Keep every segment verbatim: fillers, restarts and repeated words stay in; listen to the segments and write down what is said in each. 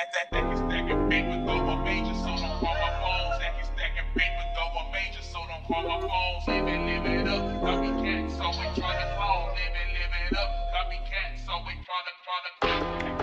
Stacking paper, throw a major, so don't call my phone. Stacking, stacking paper, throw a major, so don't call my phone. Live it, live it up, copycat, so we tryna clone. Live it, live it up, copycat, so we tryna, tryna clone.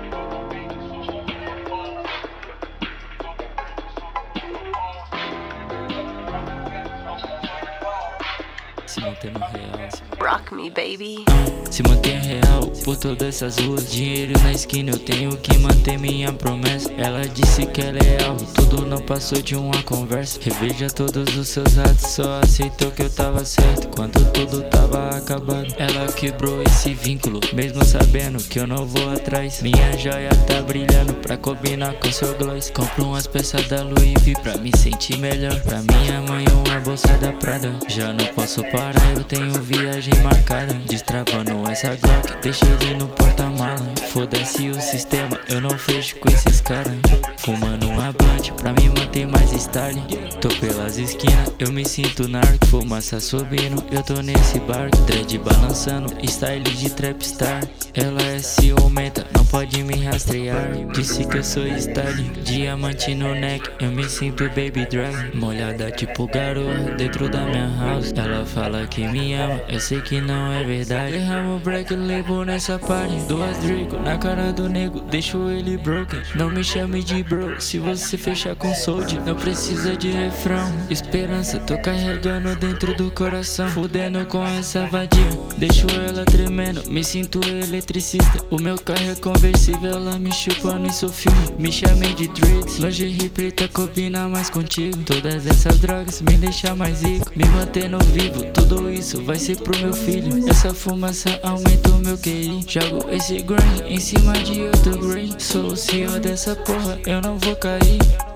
Se manter no real. Rock me, baby. Se manter real por todas essas ruas. Dinheiro na esquina, eu tenho que manter minha promessa. Ela disse que é leal, tudo não passou de uma conversa. Reveja todos os seus atos, só aceitou que eu tava certo quando tudo tava acabado. Ela quebrou esse vínculo, mesmo sabendo que eu não vou atrás. Minha joia tá brilhando pra combinar com seu gloss. Compro umas peças da Louis V pra me sentir melhor. Pra minha mãe uma bolsa da Prada. Já não posso parar, eu tenho viagem marcada. Destravando essa Glock, deixei ele no porta-mala. Foda-se o sistema, eu não fecho com esses caras. Fumando uma blunt pra me manter mais style. Tô pelas esquinas, eu me sinto narco. Fumaça subindo, eu tô nesse barco. Dread balançando, style de trapstar. Ela é ciumenta, não pode me rastrear. Disse que eu sou style, diamante no neck. Eu me sinto baby drag, molhada tipo garoa dentro da minha house. Ela fala que me ama, eu sei que não é verdade. Derramo black label nessa party. Duas Draco na cara do nego, deixo ele broken. Não me chame de bro, se você fechar com soldier. Não precisa de refrão, esperança tô carregando dentro do coração. Fudendo com essa vadia, deixo ela tremendo. Me sinto eletricista, o meu carro é conversível. Ela me chupando em seu filme, me chamei de dreads. Lingerie preta combina mais contigo. Todas essas drogas me deixam mais rico, me mantendo vivo. Tudo isso vai ser pro meu filho. Essa fumaça aumenta o meu Q I. Jogo esse grind em cima de outro grind. Sou o senhor dessa porra, eu não vou cair.